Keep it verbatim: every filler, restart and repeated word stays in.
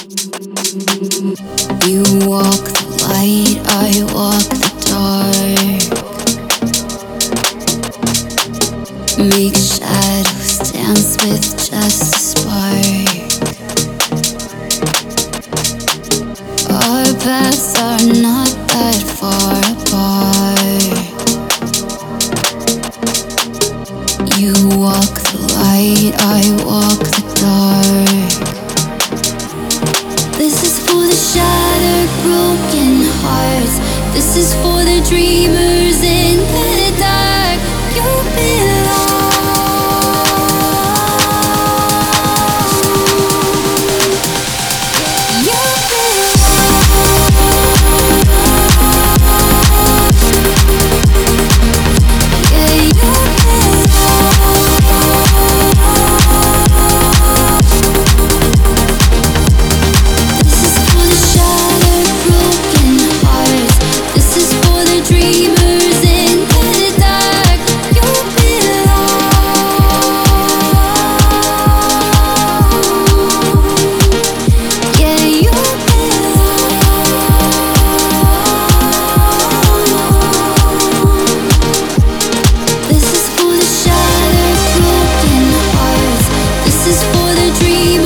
You walk the light, I walk the dark. Make shadows dance with just a spark. Our paths are not that far apart. You walk the light, I walk the dark. This is for the shattered, broken hearts. This is for the dreamers in the dark. You belong. You belong. Yeah, you This is for the shattered, broken hearts. This is for the dream.